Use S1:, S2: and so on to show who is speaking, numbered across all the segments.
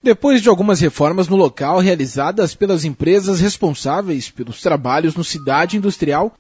S1: Depois de algumas reformas no local realizadas pelas empresas responsáveis pelos trabalhos no Cidade Industrial,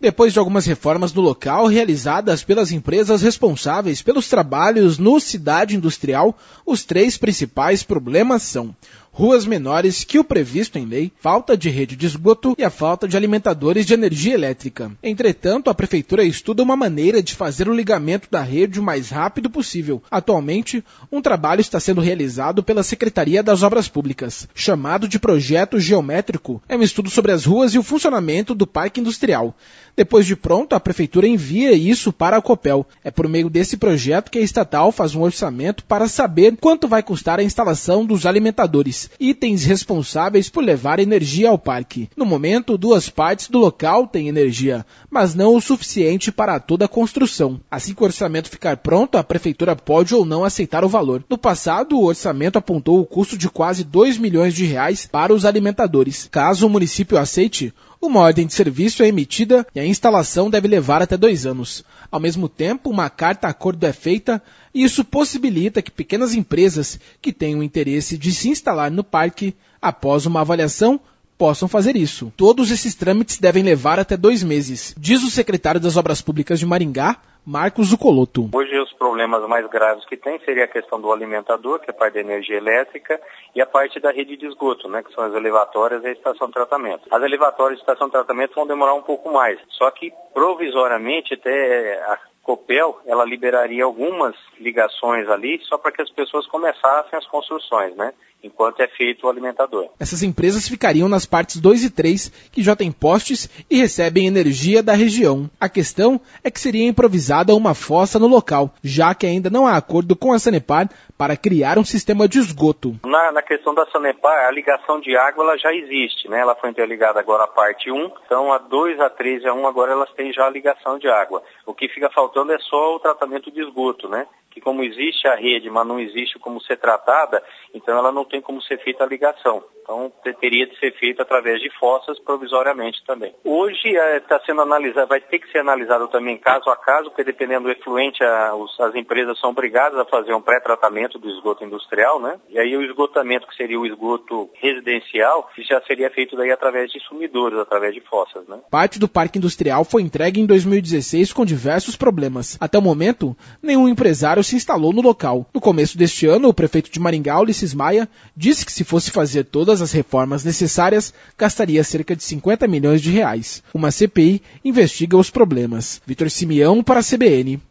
S1: os três principais problemas são ruas menores que o previsto em lei, falta de rede de esgoto e a falta de alimentadores de energia elétrica. Entretanto, a Prefeitura estuda uma maneira de fazer o ligamento da rede o mais rápido possível. Atualmente, um trabalho está sendo realizado pela Secretaria das Obras Públicas, chamado de Projeto Geométrico. É um estudo sobre as ruas e o funcionamento do Parque Industrial. Depois de pronto, a Prefeitura envia isso para a Copel. É por meio desse projeto que a estatal faz um orçamento para saber quanto vai custar a instalação dos alimentadores, itens responsáveis por levar energia ao parque. No momento, 2 partes do local têm energia, mas não o suficiente para toda a construção. Assim que o orçamento ficar pronto, a Prefeitura pode ou não aceitar o valor. No passado, o orçamento apontou o custo de quase R$2 milhões para os alimentadores. Caso o município aceite, uma ordem de serviço é emitida e a instalação deve levar até 2 anos. Ao mesmo tempo, uma carta-acordo é feita e isso possibilita que pequenas empresas que tenham interesse de se instalar no parque, após uma avaliação, possam fazer isso. Todos esses trâmites devem levar até 2 meses, diz o secretário das Obras Públicas de Maringá, Marcos Zucolotto.
S2: Hoje os problemas mais graves que tem seria a questão do alimentador, que é a parte da energia elétrica, e a parte da rede de esgoto, né, que são as elevatórias e a estação de tratamento. As elevatórias e a estação de tratamento vão demorar um pouco mais, só que provisoriamente até a Copel, ela liberaria algumas ligações ali só para que as pessoas começassem as construções, né? Enquanto é feito o alimentador.
S1: Essas empresas ficariam nas partes 2 e 3, que já têm postes e recebem energia da região. A questão é que seria improvisada uma fossa no local, já que ainda não há acordo com a Sanepar para criar um sistema de esgoto.
S2: Na questão da Sanepar, a ligação de água ela já existe, né? Ela foi interligada agora à parte 1, então a 2, a 3 e a 1 agora elas têm já a ligação de água. O que fica faltando é só o tratamento de esgoto, né? Que como existe a rede, mas não existe como ser tratada, então ela não tem como ser feita a ligação. Então teria de ser feita através de fossas provisoriamente também. Hoje está sendo analisado, vai ter que ser analisado também caso a caso, porque dependendo do efluente, as empresas são obrigadas a fazer um pré-tratamento do esgoto industrial, né? E aí o esgotamento, que seria o esgoto residencial, já seria feito daí através de sumidouros, através de fossas, né?
S1: Parte do Parque Industrial foi entregue em 2016 com diversos problemas. Até o momento, nenhum empresário se instalou no local. No começo deste ano, o prefeito de Maringá, Ulisses Maia, disse que se fosse fazer todas as reformas necessárias, gastaria cerca de R$50 milhões. Uma CPI investiga os problemas. Vitor Simeão para a CBN.